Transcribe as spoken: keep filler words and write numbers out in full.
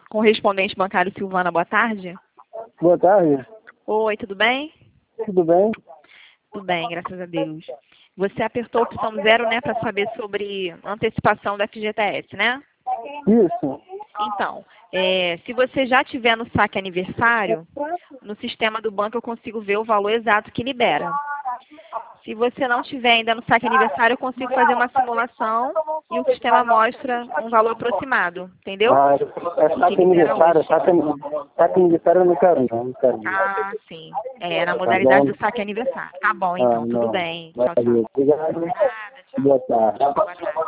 Correspondente bancário Silvana, boa tarde. Boa tarde. Oi, tudo bem? Tudo bem? Tudo bem, graças a Deus. Você apertou a opção zero, né, para saber sobre antecipação da F G T S, né? Isso. Então, é, se você já tiver no saque aniversário, no sistema do banco eu consigo ver o valor exato que libera. Se você não tiver ainda no saque aniversário, eu consigo fazer uma simulação e o sistema mostra um valor aproximado, entendeu? Ah, é saque aniversário, saque, saque aniversário eu não quero não, não quero não. Ah, sim. É, na Tá modalidade bom? do saque aniversário. Tá bom, Ah, então, tudo não. bem. Tchau, Valeu. tchau. Obrigado. Nada, tchau. Boa tarde. Boa tarde.